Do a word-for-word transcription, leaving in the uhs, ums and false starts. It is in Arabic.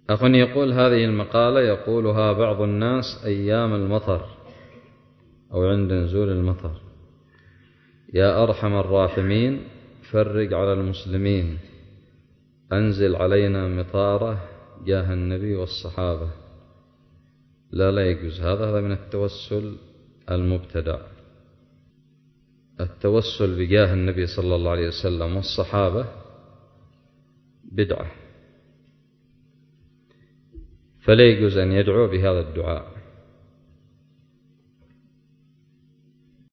أخ يقول: هذه المقالة يقولها بعض الناس أيام المطر أو عند نزول المطر: يا أرحم الراحمين فرج على المسلمين، أنزل علينا مطارة جاه النبي والصحابة. لا لا يجوز هذا، هذا من التوسل المبتدع. التوسل بجاه النبي صلى الله عليه وسلم والصحابة بدعة، فلا يجوز أن يدعو بهذا الدعاء.